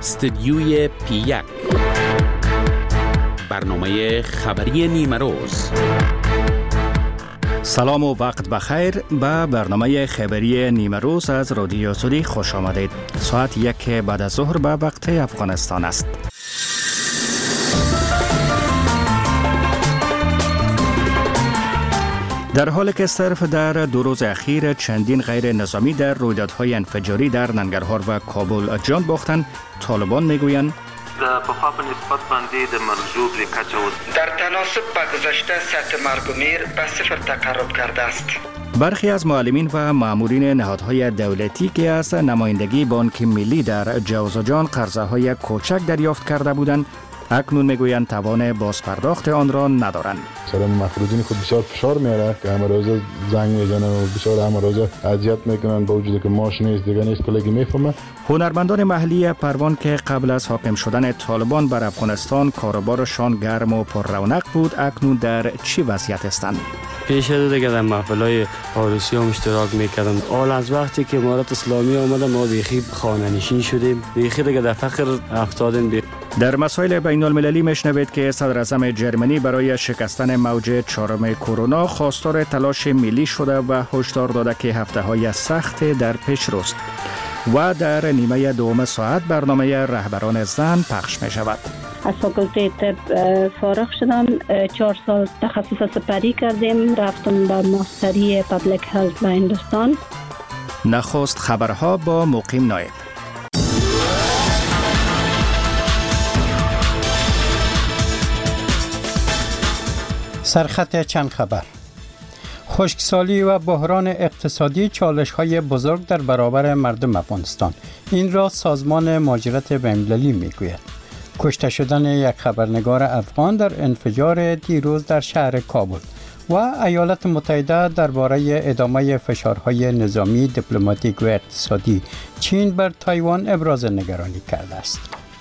استدیوی پی1 برنامه خبری نیمه روز. سلام و وقت بخیر. به برنامه خبری نیمه روز از رادیو سودی خوش آمدید. ساعت 1 بعد از ظهر به وقت افغانستان است. در حالی که صرف در 2 روز اخیر چندین غیر نظامی در رویدادهای انفجاری در ننگرهار و کابل جان باختند، طالبان میگویند پخوا په نسبت باندې د مرزوب لکچه در تناسب با گذشته سطح مرگ و میر به 0 تقرب کرده است. برخی از معلمین و مامورین نهادهای دولتی که از نمایندگی بانک ملی در جوزجان قرضه‌های کوچک دریافت کرده بودند، اکنون میگویند توان بازپرداخت آن را ندارند. سر مفروضین خود بسیار فشار میاره که همه روزه زنگ میزنن و بسیار همه روزه اذیت میکنن، با وجودی که ماش نیست دیگه نیست کلگی میفهمه. هنرمندان محلی پروان که قبل از حاکم شدن طالبان بر افغانستان کاروبارشان گرم و پر رونق بود، اکنون در چی وضعیت هستند؟ پیش از دیگه در محفل‌های عروسی هم اشتراک میکردم. حال از وقتی که امارت اسلامی آمده ما بیخی خانه‌نشین شدیم، بیخی دیگه در فقر افتادیم. در مسائل بین المللی میشنوید که صدر اعظم جرمنی برای شکستن موج 4 کرونا خواستار تلاش ملی شده و هشدار داده که هفته‌های سخت در پیش روست. و در نیمه دوم ساعت برنامه رهبران زن پخش می شود. از فاکولته طب فارغ شدم، 4 سال تخصص سپری کردیم، رفتم به ماستری پابلیک هلت به هندوستان. نخست خبرها با مقیم نایب. سرخط چند خبر. خشکسالی و بحران اقتصادی چالش‌های بزرگ در برابر مردم افغانستان. این را سازمان مهاجرت بین‌المللی میگوید. کشته شدن یک خبرنگار افغان در انفجار دیروز در شهر کابل و ایالات متحده درباره ادامه فشارهای نظامی، دیپلماتیک و اقتصادی چین بر تایوان ابراز نگرانی کرده است.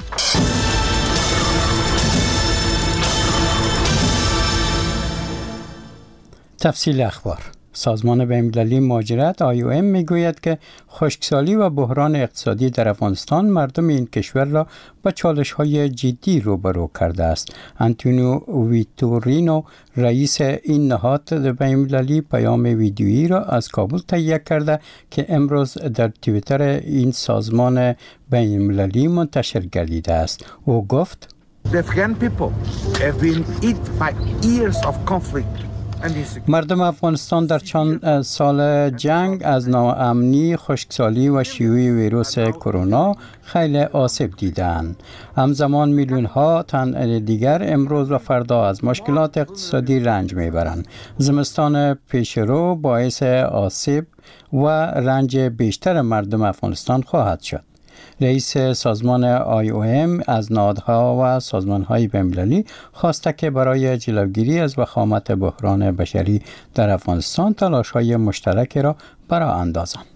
تفصیل اخبار. سازمان بین‌المللی مهاجرت IOM میگوید که خشکسالی و بحران اقتصادی در افغانستان مردم این کشور را با چالش‌های جدی روبرو کرده است. آنتونیو ویتورینو، رئیس این نهاد بین‌المللی، پیام ویدیویی را از کابل تهیه کرده که امروز در توییتر این سازمان بین‌المللی منتشر گردیده است. او گفت: The Afghan people have been hit by years of conflict. مردم افغانستان در چند سال جنگ از ناامنی، خشکسالی و شیوع ویروس کرونا خیلی آسیب دیدند. همزمان میلیون ها تن دیگر امروز و فردا از مشکلات اقتصادی رنج میبرند. زمستان پیشرو باعث آسیب و رنج بیشتر مردم افغانستان خواهد شد. رئیس سازمان IOM از نهادها و سازمان‌های بین‌المللی خواسته که برای جلوگیری از وخامت بحران بشری در افغانستان تلاش‌های مشترک را برآ اندازند.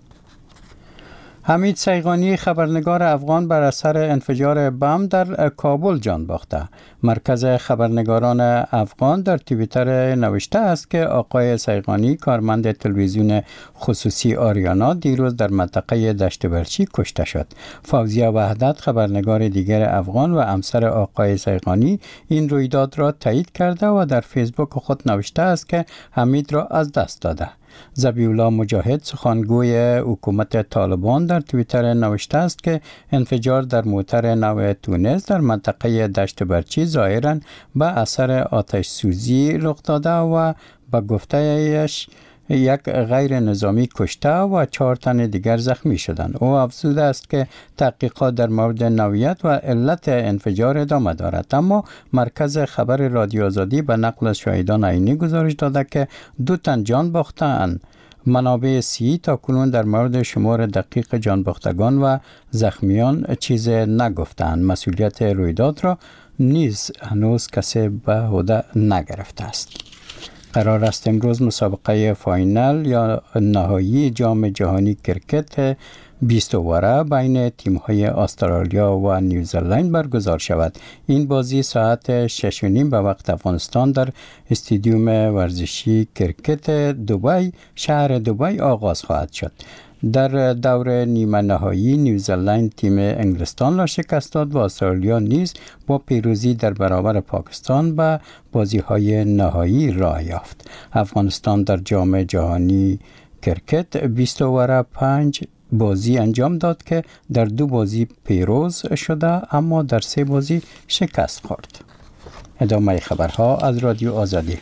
حمید سیغانی، خبرنگار افغان، بر اثر انفجار بم در کابل جان باخته. مرکز خبرنگاران افغان در توییتر نوشته است که آقای سیغانی، کارمند تلویزیون خصوصی آریانا، دیروز در منطقه دشت برچی کشته شد. فوزیه وحدت، خبرنگار دیگر افغان و همسر آقای سیغانی، این رویداد را تایید کرده و در فیسبوک خود نوشته است که حمید را از دست داده. ذبیح‌الله مجاهد، سخنگوی حکومت طالبان، در توییتر نوشته است که انفجار در موتر نو تونس در منطقه دشت برچی ظاهراً به اثر آتش سوزی رخ داده و به گفته‌اش یک غیر نظامی کشته و 4 تن دیگر زخمی شدند. او افزوده است که تحقیقات در مورد نوعیت و علت انفجار ادامه دارد، اما مرکز خبر رادیو آزادی به نقل از شاهدان عینی گزارش داده که 2 تن جان باختند. منابع سی تا کنون در مورد شمار دقیق جان باختگان و زخمیان چیز نگفتند. مسئولیت رویداد را نیز هنوز کسی به عهده نگرفته است. قرار است امروز مسابقه فاینال یا نهایی جام جهانی کرکت 20 اوره بین تیم‌های استرالیا و نیوزلند برگزار شود. این بازی ساعت 6:30 به وقت افغانستان در استادیوم ورزشی کرکت دبی، شهر دبی آغاز خواهد شد. در دور نیمه نهایی نیوزلند تیم انگلستان را شکست داد و استرالیا نیز با پیروزی در برابر پاکستان به بازی‌های نهایی راه یافت. افغانستان در جام جهانی کرکت 20 اوور 5 بازی انجام داد که در 2 بازی پیروز شده اما در 3 بازی شکست خورد. ادامه خبرها از رادیو آزادی.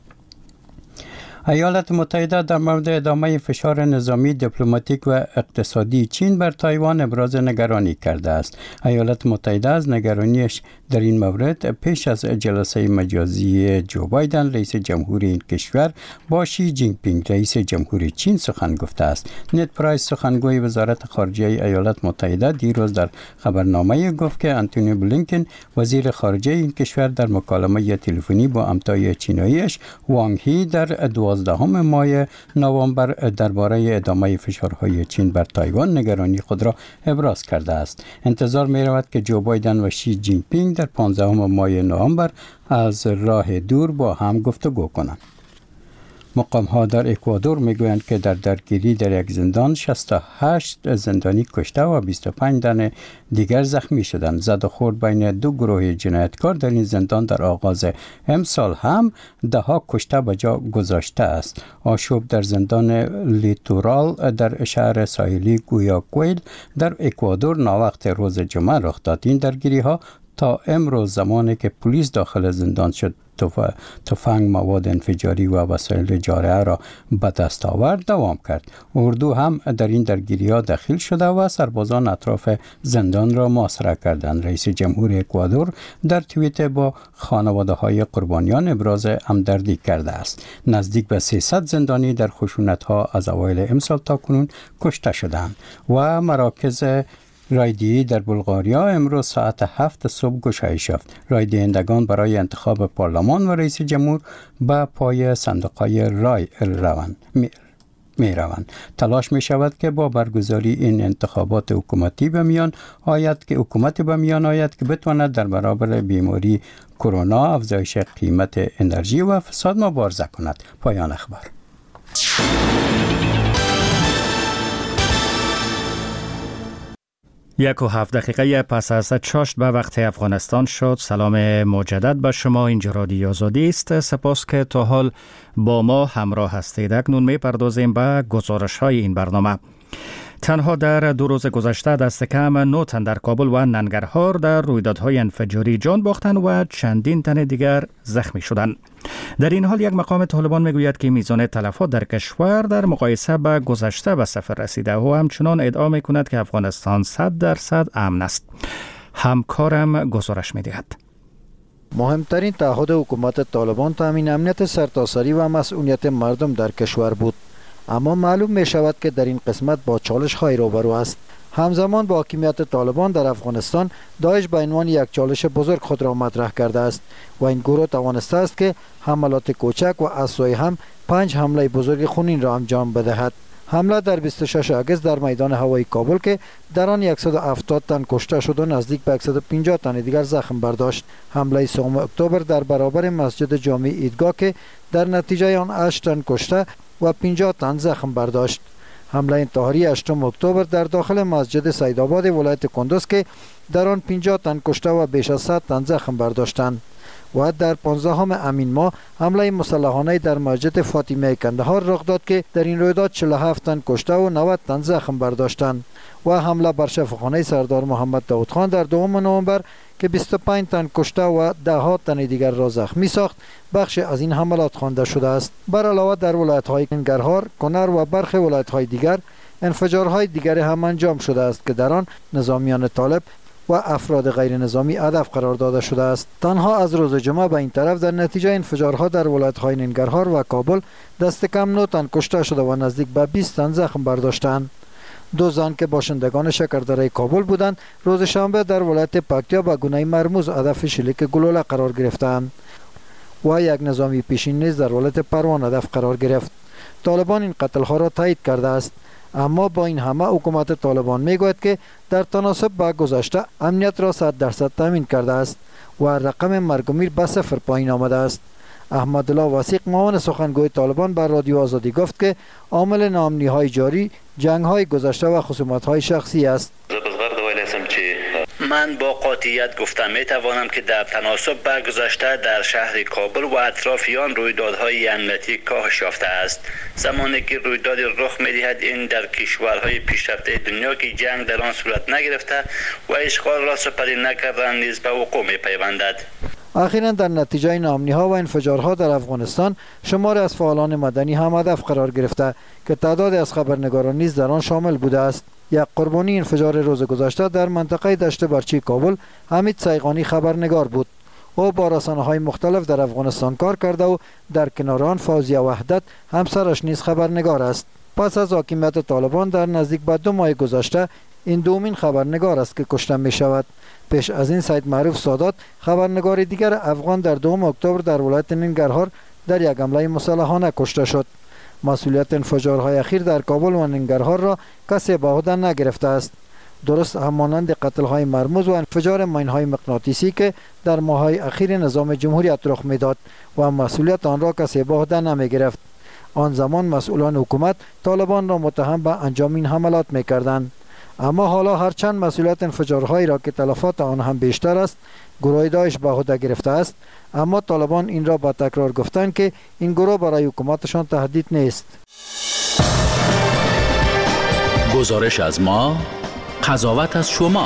ایالات متحده در مورد ادامه فشار نظامی، دیپلماتیک و اقتصادی چین بر تایوان ابراز نگرانی کرده است. ایالات متحده از نگرانیش در این مورد پیش از جلسه مجازی جو بایدن رئیس جمهور این کشور با شی جین پینگ رئیس جمهور چین سخن گفته است. نت پرایس سخنگوی وزارت خارجه ایالات متحده دیروز در خبرنامه گفت که آنتونی بلینکن وزیر خارجه این کشور در مکالمه تلفنی با همتای چیناییش وانگ هی در 12 ماه نوامبر درباره ادامه فشارهای چین بر تایوان نگرانی خود را ابراز کرده است. انتظار می رود که جو بایدن و شی جین پینگ در 15 ماه نوامبر از راه دور با هم گفتگو کنند. مقام ها در اکوادور می گویند که در درگیری در یک زندان 68 زندانی کشته و 25 تن دیگر زخمی شدند. زد و خورد بین 2 گروه جنایتکار در این زندان در آغاز امسال هم 10 کشته به جا گذاشته است. آشوب در زندان لیتورال در شهر ساحلی گویاکویل در اکوادور ناوقت روز جمعه رخ داد. این درگیری ها تا امروز زمانی که پلیس داخل زندان شد تفنگ، مواد انفجاری و وسایل جارحه را به دست آورد دوام کرد. اردو هم در این درگیری ها دخیل شده و سربازان اطراف زندان را محاصره کردند. رئیس جمهور اکوادور در توییت با خانواده های قربانیان ابراز همدردی کرده است. نزدیک به 300 زندانی در خشونت ها از اوایل امسال تا کنون کشته شدند و مراکز رایدهی در بلغاریا امروز ساعت 7 صبح گشایش یافت. رایدهندگان برای انتخاب پارلمان و رئیس جمهور به پای صندوق‌های رای می روند. تلاش می شود که با برگزاری این انتخابات حکومتی به میان آید که بتواند در برابر بیماری کرونا، افزایش قیمت انرژی و فساد مبارزه کند. پایان اخبار. 1:07 دقیقه پس از چاشت به وقت افغانستان شد. سلام مجدد به شما. اینجا رادیو آزادی است. سپاس که تا حال با ما همراه هستید. اکنون می‌پردازیم به گزارش‌های این برنامه. تنها در 2 روز گذشته دست کم 9 تن در کابل و ننگرهار در رویدادهای انفجاری جان باختند و چندین تن دیگر زخمی شدند. در این حال یک مقام طالبان میگوید که میزان تلفات در کشور در مقایسه با گذشته به صفر رسیده و همچنان ادعا میکند که افغانستان 100% امن است. همکارم گزارش میدهد. مهمترین تعهد حکومت طالبان تامین امنیت سرتاسری و مسئولیت مردم در کشور بود، اما معلوم می شود که در این قسمت با چالش های روبرو است. همزمان با حاکمیت طالبان در افغانستان، داعش به عنوان یک چالش بزرگ خود را مطرح کرده است و این گروه توانسته است که حملات کوچک و از سوی هم 5 حمله بزرگ خونین را انجام بدهد. حمله در 26 آگوست در میدان هوایی کابل که در آن 170 تن کشته شد و نزدیک به 150 تن دیگر زخم برداشت. حمله 3 اکتبر در برابر مسجد جامع عیدگاه که در نتیجه آن 8 تن کشته و 50 تن زخم برداشت. حمله انتحاری 8 اکتبر در داخل مسجد سیدآباد ولایت کندوز که در آن 50 تن کشته و بیش از 100 تن زخم برداشتند. و در 15 امین ماه حمله مسلحانه در مسجد فاطمه کندهار رخ داد که در این رویداد 47 تن کشته و 90 تن زخم برداشتند. و حمله بر شفاخانه سردار محمد داود خان در 2 نوامبر که 25 تن کشته و 10 تن دیگر را زخمی ساخت بخش از این حملات خوانده شده است. بر علاوه در ولایت‌های ننگرهار، کنر و برخی ولایت‌های دیگر انفجارهای دیگر هم انجام شده است که در آن نظامیان طالب و افراد غیر نظامی هدف قرار داده شده است. تنها از روز جمعه به این طرف در نتیجه انفجارها در ولایت‌های ننگرهار و کابل دست کم 9 تن کشته شده و نزدیک به 20 تن زخم برداشتند. 2 زن که باشندگان شکردره کابل بودند روز شنبه در ولایت پکتیا به گونه مرموز هدف شلیک گلوله قرار گرفتند و یک نظامی پیشین نیز در ولایت پروان هدف قرار گرفت. طالبان این قتل‌ها را تایید کرده است، اما با این همه حکومت طالبان میگوید که در تناسب با گذشته امنیت را 100% تامین کرده است و رقم مرگ و میر به 0 پایین آمده است. احمدالله وثیق معاون سخنگوی طالبان بر رادیو آزادی گفت که عامل ناامنی‌های جاری جنگ‌های گذشته و خصومت‌های شخصی است. من با قاطعیت گفتم میتوانم که در تناسب با گذشته در شهر کابل و اطرافیان رویدادهای امنیتی کاهش یافته است. زمانی که رویداد رخ می‌دهد این در کشورهای پیشرفته دنیا که جنگ در آن صورت نگرفته و اشغال را سپری نکردن نیز به وقوع می‌پیوندد. اخیراً در نتیجه ناامنی‌ها و انفجارها در افغانستان شماری از فعالان مدنی هم هدف قرار گرفته که تعدادی از خبرنگاران نیز در آن شامل بوده است. یک قربانی انفجار روز گذشته در منطقه دشت برچی کابل حمید سیغانی خبرنگار بود. او با رسانه‌های مختلف در افغانستان کار کرده و در کنار آن فوزیه وحدت همسرش نیز خبرنگار است. پس از حاکمیت طالبان در نزدیک به 2 ماه گذشته این دومین خبرنگار است که کشته می شود. پیش از این سید معروف سادات خبرنگار دیگر افغان در 2 اکتبر در ولایت ننگرهار در یک حمله مسلحانه کشته شد. مسئولیت انفجارهای اخیر در کابل و ننگرهار را کسی به عهده نگرفته است. درست همانند قتل‌های مرموز و انفجار ماین‌های مغناطیسی که در ماه‌های اخیر نظام جمهوریت رخ می‌داد و مسئولیت آن را کسی به عهده نمی‌گرفت. آن زمان مسئولان حکومت طالبان را متهم به انجام این حملات می‌کردند. اما حالا هرچند مسئولیت انفجارهایی را که تلفات آن هم بیشتر است گروه داعش به عهده گرفته است، اما طالبان این را با تکرار گفتند که این گروه برای حکومتشان تهدید نیست. گزارش از ما، قضاوت از شما.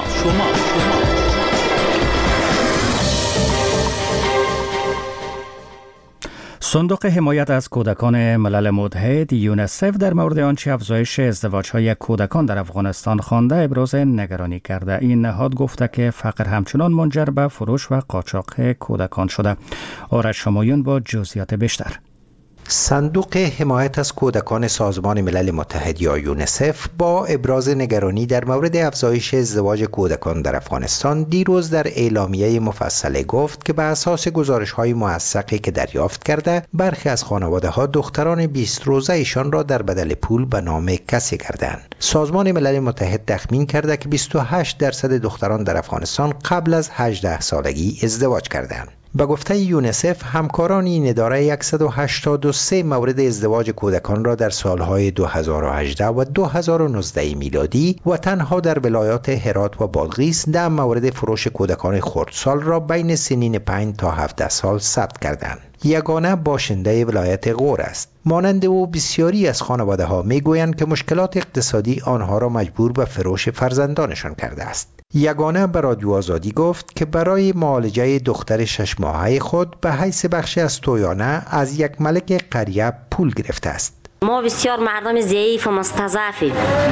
صندوق حمایت از کودکان ملل متحد یونسف در مورد آنچه افزایش ازدواج‌های کودکان در افغانستان خوانده ابراز نگرانی کرده. این نهاد گفته که فقر همچنان منجر به فروش و قاچاق کودکان شده. آرش شمایون با جزئیات بیشتر. صندوق حمایت از کودکان سازمان ملل متحد یا یونسف با ابراز نگرانی در مورد افزایش ازدواج کودکان در افغانستان دیروز در اعلامیه مفصله گفت که به اساس گزارش‌های موثقی که دریافت کرده برخی از خانواده‌ها دختران 20 روزه ایشان را در بدل پول به نام کسی کردند. سازمان ملل متحد تخمین کرده که 28% دختران در افغانستان قبل از 18 سالگی ازدواج کردند. به گفته یونسف همکاران این اداره 183 مورد ازدواج کودکان را در سالهای 2018 و 2019 میلادی و تنها در ولایات هرات و بادغیس 10 مورد فروش کودکان خردسال را بین سنین 5 تا 17 سال ثبت کردند. یگانه باشنده ولایت غور است. مانند او بسیاری از خانواده ها می گویند که مشکلات اقتصادی آنها را مجبور به فروش فرزندانشان کرده است. یگانه به رادیو آزادی گفت که برای معالجه دختر 6 ماهه خود به حیث بخشی از تویانه از یک ملک قریه پول گرفته است. ما بسیار مردم ضعیف و مستضعفیم.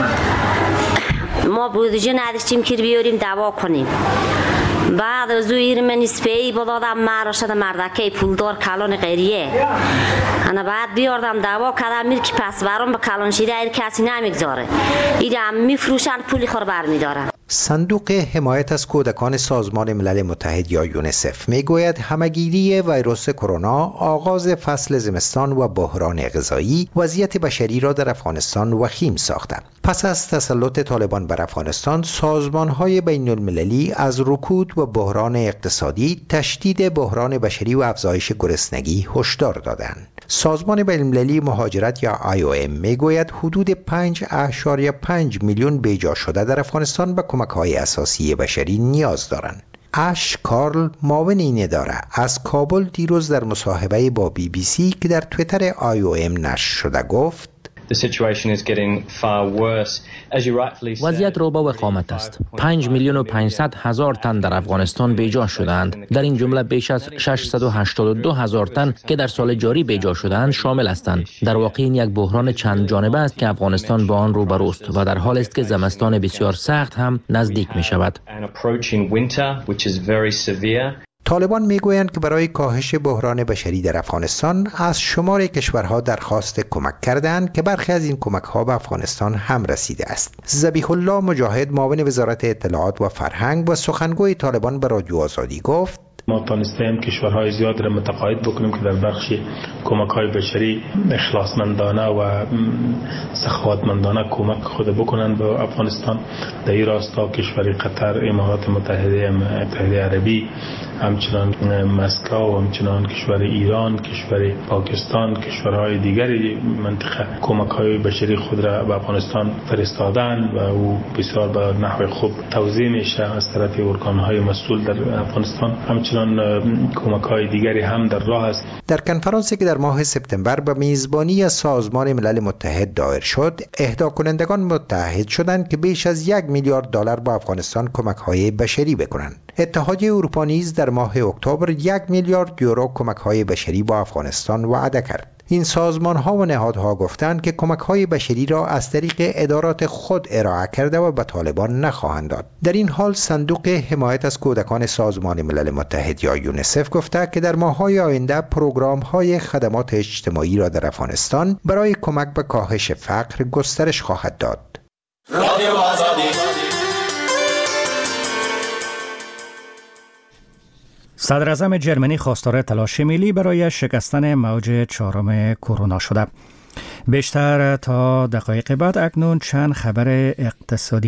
ما بودجه نداشتیم که بیاریم دوا کنیم. بعد از او من نسبه‌ای بدادم مرا شد مردکه پولدار کلان قریه. انا بعد بیاردم دوا کردم میر که پس برام به کلان شیده ایر کسی نمیگذاره. ایده هم میفروشن پولی خور برمیدارن. صندوق حمایت از کودکان سازمان ملل متحد یا یونسف میگوید همه‌گیری ویروس کرونا، آغاز فصل زمستان و بحران غذایی وضعیت بشری را در افغانستان وخیم ساخته. پس از تسلط طالبان بر افغانستان، سازمان‌های بین‌المللی از رکود و بحران اقتصادی، تشدید بحران بشری و افزایش گرسنگی هشدار دادند. سازمان بین‌المللی مهاجرت یا IOM میگوید حدود 5.5 میلیون بیجا شده در افغانستان به کمک‌های اساسی بشری نیاز دارند. اش کارل معاون این اداره از کابل دیروز در مصاحبه با BBC که در توییتر IOM نشر شده گفت وضعیت رو به وخامت است. 5,500,000 تن در افغانستان بیجا شدند. در این جمله بیش از 682,000 تن که در سال جاری بیجا شدند شامل هستند. در واقع این یک بحران چند جانبه است که افغانستان با آن روبروست و در حال است که زمستان بسیار سخت هم نزدیک می شود. طالبان میگویند که برای کاهش بحران بشری در افغانستان از شمار کشورها درخواست کمک کردند که برخی از این کمک‌ها به افغانستان هم رسیده است. ذبیح الله مجاهد معاون وزارت اطلاعات و فرهنگ و سخنگوی طالبان به رادیو آزادی گفت ما تانستیم کشورهای زیاد را متقاعد بکنیم که در بخش کمک‌های بشری اخلاصمندانه و سخاوتمندانه کمک خود بکنند به افغانستان. در این راستا کشور قطر، امارات متحده عربی، همچنان مسکو، همچنان کشور ایران، کشور پاکستان، کشورهای دیگری منطقه کمک‌های بشری خود را به افغانستان فرستادند و او بسیار به نحو خوب توزیع میشه از طرف ارگان‌های مسئول در افغانستان. همچنان کمک‌های دیگری هم در راه است. در کنفرانسی که در ماه سپتامبر به میزبانی از سازمان ملل متحد دایر شد، اهدا کنندگان متحد شدند که بیش از 1 میلیارد دلار به افغانستان کمک‌های بشری بکنند. اتحادیه اروپا نیز در ماه اکتبر 1 میلیارد یورو کمک‌های بشری با افغانستان وعده کرد. این سازمان‌ها و نهادها گفتند که کمک‌های بشری را از طریق ادارات خود ارائه کرده و به طالبان نخواهند داد. در این حال صندوق حمایت از کودکان سازمان ملل متحد یا یونیسف گفته که در ماه‌های آینده پروگرام‌های خدمات اجتماعی را در افغانستان برای کمک به کاهش فقر گسترش خواهد داد. رادیو آزادی. صدر اعظم جرمنی خواستار تلاش ملی برای شکستن موج 4 کرونا شده. بیشتر تا دقایق بعد. اکنون چند خبر اقتصادی.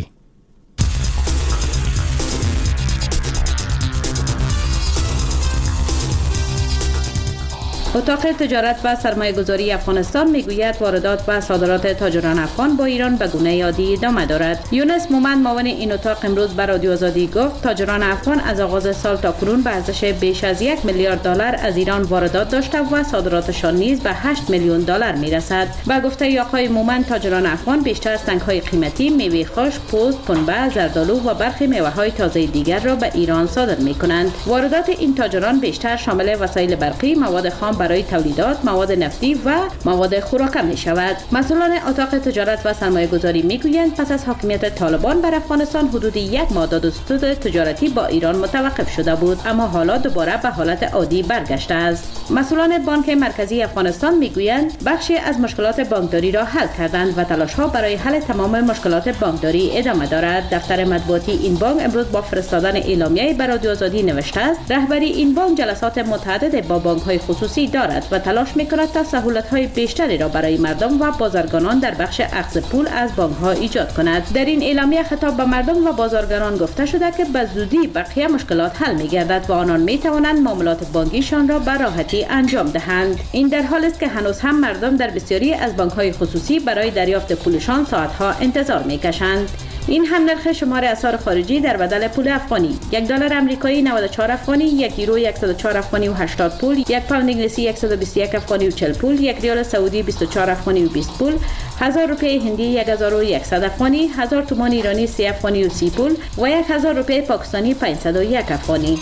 اتاق تجارت و سرمایه‌گذاری افغانستان میگوید واردات و صادرات تاجران افغان با ایران به گونه عادی ادامه دارد. یونس مومند معاون این اتاق امروز به رادیو آزادی گفت تاجران افغان از آغاز سال تا کنون به ارزش بیش از 1 میلیارد دلار از ایران واردات داشته و صادراتشان نیز به 8 میلیون دلار میرسد. با گفته آقای مومند تاجران افغان بیشتر از سنگ‌های قیمتی، میوه خشک، پوست، پنبه، زردآلو و برخی میوه‌های تازه دیگر را به ایران صادر می‌کنند. واردات این تاجران بیشتر شامل وسایل برقی، مواد خام برای تولیدات، مواد نفتی و مواد خوراکه می شود. مسئولان اتاق تجارت و سرمایه گذاری می گویند پس از حاکمیت طالبان بر افغانستان حدود 1 ماه دستور تجارتی با ایران متوقف شده بود، اما حالا دوباره به حالت عادی برگشته است. مسئولان بانک مرکزی افغانستان می گویند بخشی از مشکلات بانکداری را حل کردند و تلاش ها برای حل تمام مشکلات بانکداری ادامه دارد. دفتر مطبوعاتی این بانک امروز با فرستادن اعلامیه بر رادیو آزادی نوشته است رهبری این بانک جلسات متعدد با بانک‌های خصوصی دارد و تلاش می‌کند تا سهولت‌های بیشتری را برای مردم و بازرگانان در بخش اخذ پول از بانک‌ها ایجاد کند. در این اعلامیه خطاب به مردم و بازرگانان گفته شده که به زودی بقیه مشکلات حل می‌گردد و آنان می‌توانند معاملات بانکیشان را به راحتی انجام دهند. این در حالی است که هنوز هم مردم در بسیاری از بانک‌های خصوصی برای دریافت پولشان ساعت‌ها انتظار می‌کشند. این هم نرخ شمار اسعار خارجی در بدل پول افغانی: $1 آمریکایی 94 افغانی، 1 یورو 104 افغانی و 80 پول، 1 پوند انگلیسی 121 افغانی و 40 پول، 1 ریال سعودی 24 افغانی و 20 پول، 1000 روپیه هندی 1100 افغانی، 1000 تومان ایرانی 30 افغانی و 30 پول و 1000 روپیه پاکستانی 501 افغانی.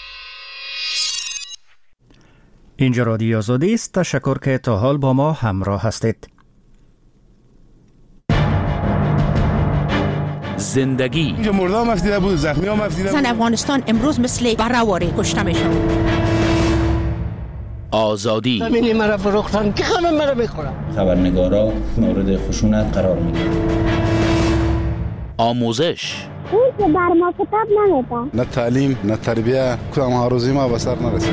اینجا رادیو آزادی است. تشکر که تا حال با ما همراه هستید. زندگی اینجا مرده هم افتیده بود، زخمی هم افتیده بود. زن افغانستان امروز مثل برهواری کشته میشن. آزادی همینی مرا فروختن که همه مرا میخورن. خبرنگارا مورد خشونت قرار میگیرن. آموزش اون که بر ما کتاب نمیدن. نه تعلیم نه تربیه، کدام ها روزی ما به سر نرسید.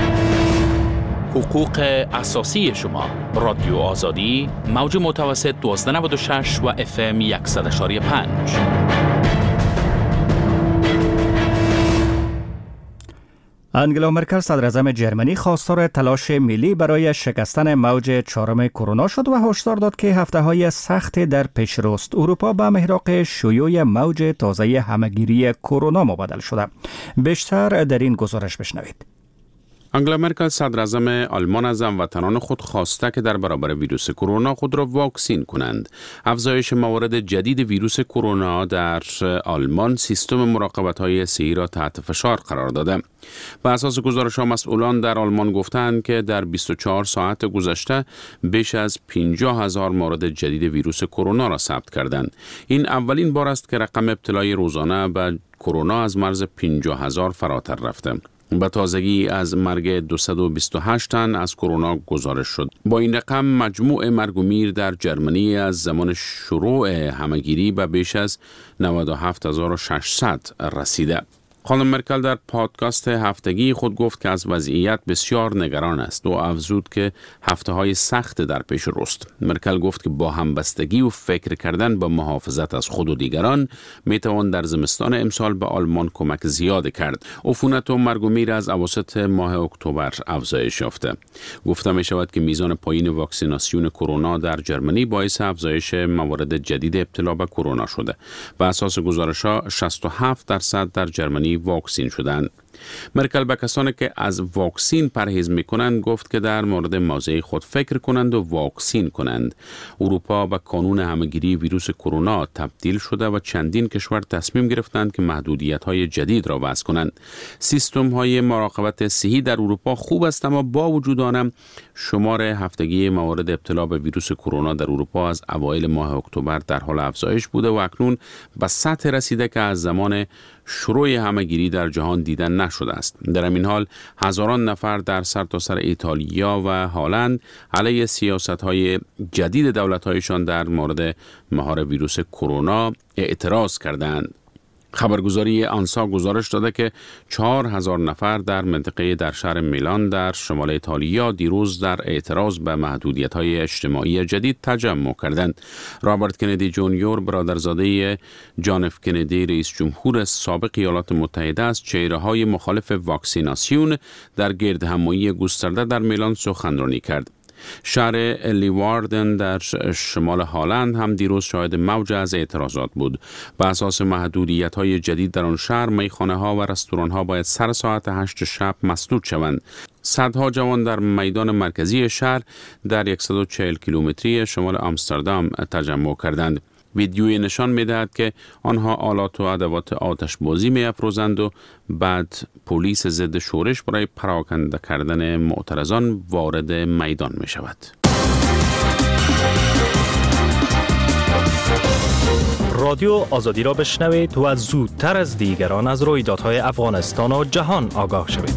حقوق اساسی شما. رادیو آزادی، موج متوسط 1296 و FM 100.5. انگلا مرکل صدر اعظم جرمنی خواستار تلاش ملی برای شکستن موج 4 کرونا شد و هشدار داد که هفته‌های سخت در پیش روست. اروپا به محراق شیوع موج تازه همه‌گیری کرونا مبادل شده. بیشتر در این گزارش بشنوید. انگلا مرکل صدر اعظم آلمان از هموطنان خود خواسته که در برابر ویروس کرونا خود را واکسین کنند. افزایش موارد جدید ویروس کرونا در آلمان سیستم مراقبت‌های صحی را تحت فشار قرار داده. بر اساس گزارش‌ها مسئولان در آلمان گفتند که در 24 ساعت گذشته بیش از 50,000 مورد جدید ویروس کرونا را ثبت کردند. این اولین بار است که رقم ابتلای روزانه به کرونا از مرز 50,000 فراتر رفته. به تازگی از مرگ 228 تن از کرونا گزارش شد. با این رقم مجموع مرگ و میر در جرمنی از زمان شروع همه‌گیری به بیش از 97,600 رسیده. خانم مرکل در پادکست هفتگی خود گفت که از وضعیت بسیار نگران است و افزود که هفته‌های سخت در پیش روست. مرکل گفت که با همبستگی و فکر کردن به محافظت از خود و دیگران میتوان در زمستان امسال به آلمان کمک زیاد کرد. عفونت و مرگ و میر از اواسط ماه اکتبر افزایش یافته. گفته می شود که میزان پایین واکسیناسیون کرونا در جرمنی باعث افزایش موارد جدید ابتلا به کرونا شده. به اساس گزارش‌ها 67% در جرمنی واکسین شدند. مرکل به کسانی که از واکسین پرهیز میکنند گفت که در مورد موضع خود فکر کنند و واکسین کنند. اروپا به قانون همه‌گیری ویروس کرونا تبدیل شده و چندین کشور تصمیم گرفتند که محدودیت‌های جدید را وضع کنند. سیستم‌های مراقبت صحی در اروپا خوب است، اما با وجود آن شمار هفتگی موارد ابتلا به ویروس کرونا در اروپا از اوایل ماه اکتبر در حال افزایش بوده و اکنون به سطح رسیده که از زمان شروع همه‌گیری در جهان دیدن نشده است. در این حال هزاران نفر در سرتاسر ایتالیا و هلند علیه سیاست‌های جدید دولت‌هایشان در مورد مهار ویروس کرونا اعتراض کردند. خبرگزاری آنسا گزارش داده که 4000 نفر در شهر میلان در شمال ایتالیا دیروز در اعتراض به محدودیت‌های اجتماعی جدید تجمع کردند. رابرت کندی جونیور، برادرزاده جان اف کندی رئیس جمهور سابق ایالات متحده، از چهره‌های مخالف واکسیناسیون در گردهمایی گسترده در میلان سخنرانی کرد. شهر لیواردن در شمال هلند هم دیروز شاهد موج از اعتراضات بود. به اساس محدودیت‌های جدید در آن شهر، میخانه‌ها و رستوران‌ها باید سر ساعت 8 شب مسدود شوند. صدها جوان در میدان مرکزی شهر در 140 کیلومتری شمال آمستردام تجمع کردند. ویدیوی نشان می‌دهد که آنها آلات و ادوات آتش بازی می‌افروزند و بعد پلیس ضد شورش برای پراکنده کردن معترضان وارد میدان می‌شود. رادیو آزادی را بشنوید و زودتر از دیگران از رویدادهای افغانستان و جهان آگاه شوید.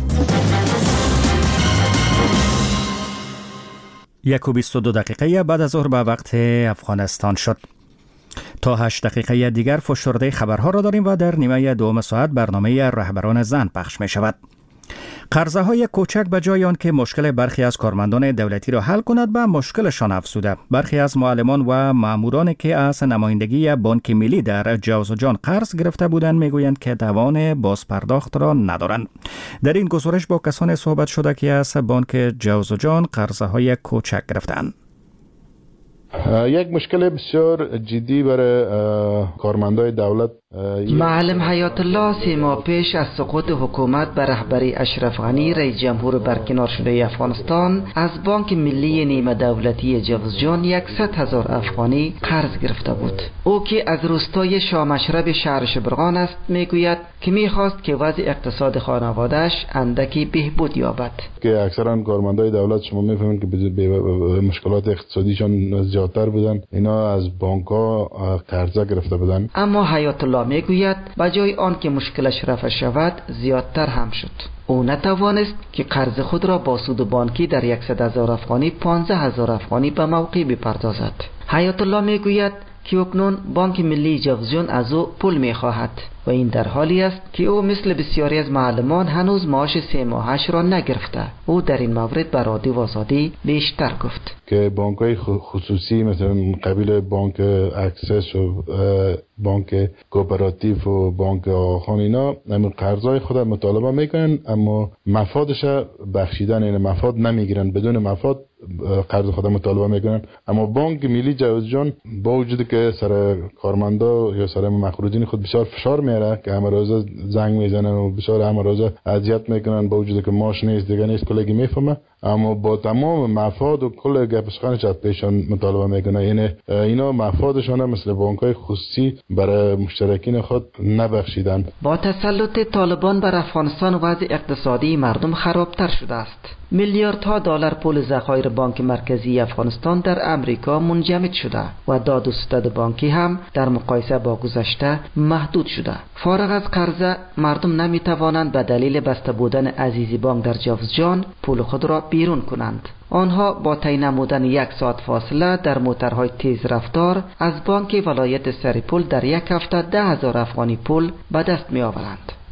1:22 دقیقه بعد از ظهر به وقت افغانستان شد. تا 8 دقیقه دیگر فشرده خبرها را داریم و در نیمه دوم ساعت برنامه رهبران زن پخش می شود. قرضه های کوچک به جای آن که مشکل برخی از کارمندان دولتی را حل کند، به مشکلشان افزوده. برخی از معلمان و مامورانی که از نمایندگی بانک ملی در جوزجان قرض گرفته بودند میگویند که توان بازپرداخت را ندارند. در این گزارش با کسانی صحبت شده که از بانک جوزجان قرضه های کوچک گرفتند. یک مشکل بسیار جدی برای کارمندای دولت. معلم حیات الله 3 ماه پیش از سقوط حکومت بر رهبری اشرف غنی رئیس جمهور برکنار شده افغانستان از بانک ملی نیمه دولتی جوزجان 100,000 افغانی قرض گرفته بود. او که از روستای شامشرب شهر شبرغان است میگوید که میخواست که وضع اقتصاد خانواده‌اش اندکی بهبود یابد. که اکثرا کارمندای دولت شما میفهمید که مشکلات اقتصادیشان زیادتر بودن، اینا از بانک‌ها قرضه گرفته بودن. اما حیات الله میگوید بجای آن که مشکلش رفع شود زیادتر هم شد. او نتوانست که قرض خود را با سود بانکی در 100,000 افغانی 15,000 افغانی به موقع بپردازد. حیات الله میگوید که اکنون بانک ملی جوزجان از او پول میخواهد و این در حالی است که او مثل بسیاری از معلمان هنوز معاش 3 ماهش را نگرفته. او در این مورد به رادیو آزادی بیشتر گفت که بانک‌های خصوصی مثلا قبیل بانک اکسس و بانک کوپراتیو و بانک آخان اینا همین قرضای خود مطالبه میکنن، اما مفادش بخشیدن، یعنی مفاد نمیگیرن، بدون مفاد قرض خود مطالبه میکنن. اما بانک ملی جوزجان با وجود که سر کارمندا یا سر مخروجین خود بسیار فشار میاره که همه روزه زنگ میزنن و بسیار همه روزه اذیت میکنن، با وجود که ماش نیست دیگه نیست کلگی میفهمه، اما با تمام مفاد و کل گپ سخنش از پیشان مطالبه میکنه. یعنی اینا مفادشان مثل بانک‌های خصوصی برای مشترکین خود نبخشیدن. با تسلط طالبان بر افغانستان وضع اقتصادی مردم خرابتر شده است. میلیاردها دلار پول ذخایر بانک مرکزی افغانستان در امریکا منجمد شده و داد و ستد بانکی هم در مقایسه با گذشته محدود شده. فارغ از قرضه مردم نمیتوانند به دلیل بسته بودن عزیزی بانک در جوزجان پول خود را بیرون کنند. آنها با طی نمودن 1 ساعت فاصله در موترهای تیز رفتار از بانک ولایت سرپل در یک هفته 10,000 افغانی پول به دست می آورند.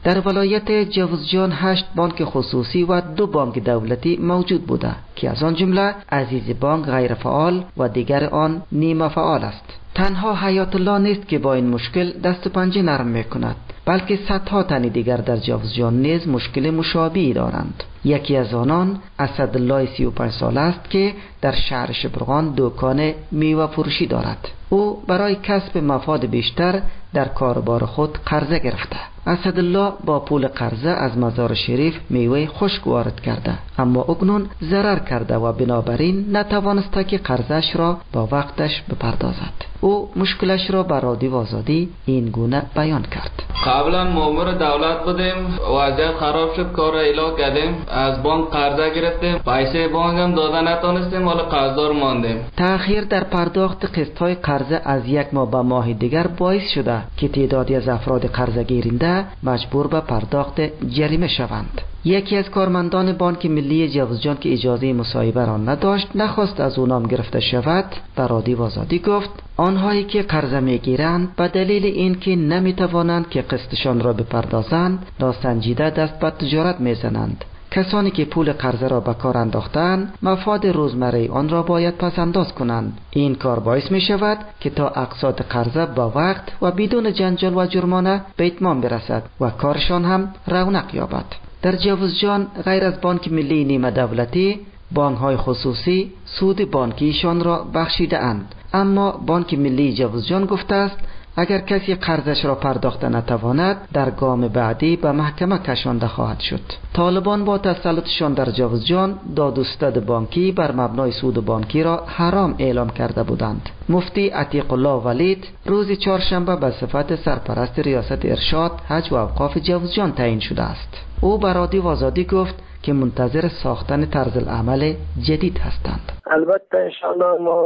در ولایت جوزجان 8 بانک خصوصی و 2 بانک دولتی موجود بوده که از آن جمله عزیز بانک غیر فعال و دیگر آن نیمه فعال است. تنها حیات الله نیست که با این مشکل دست و پنجه نرم میکند، بلکه صدها تن دیگر در جوزجان نیز مشکل مشابهی دارند. یکی از آنان اسدالله 35 ساله است که در شهر شبرغان دکان میوه فروشی دارد. او برای کسب مفاد بیشتر در کاربار خود قرضه گرفته. اسدالله با پول قرضه از مزار شریف میوه خشک وارد کرده، اما اکنون ضرر کرده و بنابراین نتوانسته که قرضش را با وقتش بپردازد. او مشکلش را به رادیو آزادی این گونه بیان کرد. قبلا مامور دولت بودیم، وضعیت خراب شد، کار را اعلام کردیم، از بانک قرضه گرفتیم، پیسه بانک هم داده نتونستیم، حالا قرضدار ماندیم. تأخیر در پرداخت قسط‌های قرضه از 1 ماه به ماه دیگر باعث شده که تعدادی از افراد قرضه گیرنده مجبور به پرداخت جریمه شوند. یکی از کارمندان بانک ملی جوزجان که اجازه مصاحبه را نداشت، نخواست از او نام گرفته شود، به رادیو آزادی گفت آنهایی که قرضه میگیرند به دلیل اینکه نمیتوانند که قسطشان را بپردازند ناسنجیده دست به تجارت میزنند. کسانی که پول قرضه را به کار انداختند مفاد روزمره آن را باید پس انداز کنند. این کار باعث می شود که تا اقساط قرضه با وقت و بدون جنجال و جرمانه به اتمام برسد و کارشان هم رونق یابد. در جوزجان غیر از بانک ملی نیمه دولتی، بانک های خصوصی سود بانکیشان را بخشیده اند، اما بانک ملی جوزجان گفته است اگر کسی قرضش را پرداخت نتواند در گام بعدی به محکمه کشانده خواهد شد. طالبان با تسلطشان در جوزجان دادوستد بانکی بر مبنای سود بانکی را حرام اعلام کرده بودند. مفتی عتیق الله ولید روز چهارشنبه به صفت سرپرست ریاست ارشاد حج و اوقاف جوزجان تعیین شده است. او به رادیو آزادی گفت که منتظر ساختن طرز العمل جدید هستند. البته انشالله ما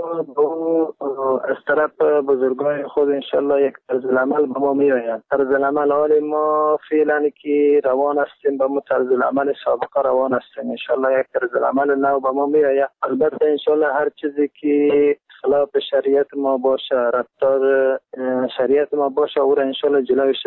از طرف بزرگان خود انشالله یک طرز العمل به ما می آید. طرز العمل حال ما فعلا که روان هستیم به طرز العمل سابقه روان هستیم. انشالله یک طرز العمل نو به ما می آید. البته انشالله هر چیزی که خلاف شریعت ما باشه، رفتار شریعت ما باشه، او را انشالله جلوش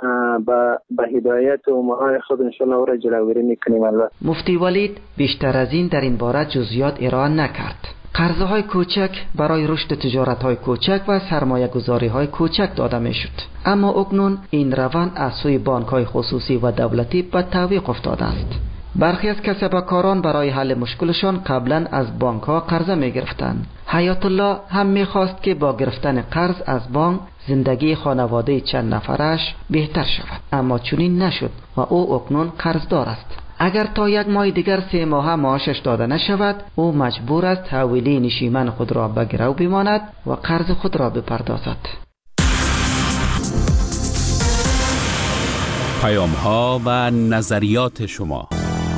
به هدایت و امرای خود انشالله او را جلوگیری میکنیم. البته مفتی ولید بیشتر از این در این باره جزئیات ارائه نکرد. قرضه های کوچک برای رشد تجارت های کوچک و سرمایه گذاری های کوچک داده می شد، اما اکنون این روند از سوی بانک های خصوصی و دولتی به تعویق افتاده است. برخی از کسبکاران برای حل مشکلشان قبلا از بانک ها قرضه می گرفتند. حیات الله هم می خواست که با گرفتن قرض از بانک زندگی خانواده چند نفرش بهتر شود، اما چنین نشد و او اکنون قرضدار است. اگر تا 1 ماه دیگر 3 ماه معاشش داده نشود، او مجبور است حوالی نشیمن خود را به گرو بماند و قرض خود را بپردازد. پیام ها و نظریات شما.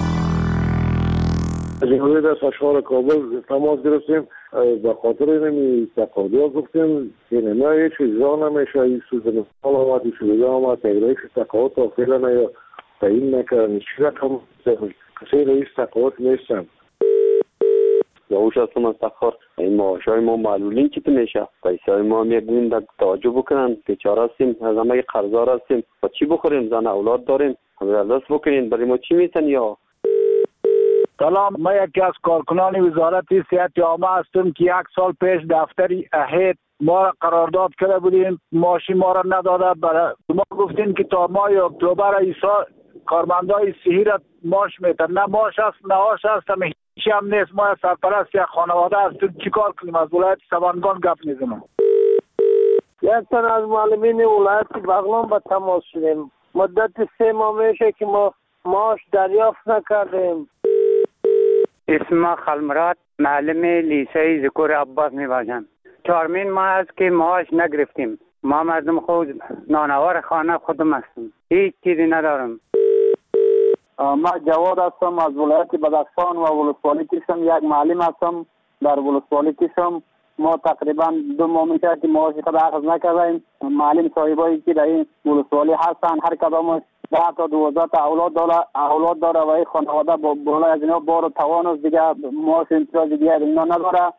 از جمهوریت از اشغال کابل تماس گرفتیم، به خاطر اینمی تقاضا گفتیم که نه هیچ اجرا نمیشه، این سوزن حال آمد، این شده آمد، تقریبش تقاضا تا فعلا یا تعیین نکردن، چی رقم کسی رئیس تقاضا نیستن. یاوش هستم از تخار. این معاشای ما معلولین چی میشه؟ پیسه های ما میگوین در توجه بکنن، بیچاره هستیم، از همه قرضدار هستیم، با چی بخوریم؟ زن اولاد داریم، همه دست بکنین، برای ما چی میتن یا؟ سلام، ما یکی از کارکنان وزارت صحت عامه هستم که 1 سال پیش دفتر هیئت ما را قرارداد کرده بودیم، معاشی ما را نداده. برای ما گفتین که تا ماه اکتبر ایسا کارمندای صحی را معاش میتن. نه معاش است نه آش است، همه هیچی هم نیست. ما سرپرست یک خانواده هستیم، چیکار کنیم؟ از ولایت سبانگان گپ میزنم. یک تن از معلمین ولایت بغلان به تماس شدیم. مدت 3 ماه میشه که ما معاش دریافت نکردیم. اسم خلمرات، معلم لیسه ذکر عباس میباشم. 4 ماه است که معاش نگرفتیم. ما مردم خود نانوار خانه خودم هستم، هیچ چیزی ندارم. ما جواد هستم از ولایت بدخشان و ولسوالی کشم. یک معلم هستم در ولسوالی کشم. ما تقریبا 2 ماه میشه که معاش خود اخذ نکردیم. معلم صاحبایی که در این ولسوالی هستن هر کدامش 10 تا 12 تا اولاد داره و این خانواده با بالای از اینا بار و توان دیگه معاش امتیاز دیگه اینا نداره.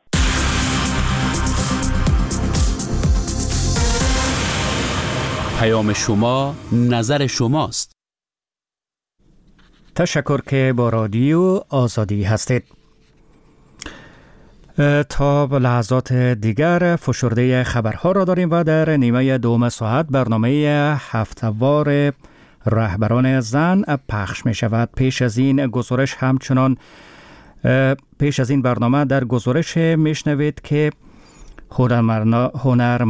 پیام شما نظر شماست. تشکر که با رادیو آزادی هستید. تا لحظات دیگر فشرده خبرها را داریم و در نیمه دوم ساعت برنامه هفته‌وار رهبران زن پخش می شود. پیش از این برنامه در گزارش می شنوید که هنر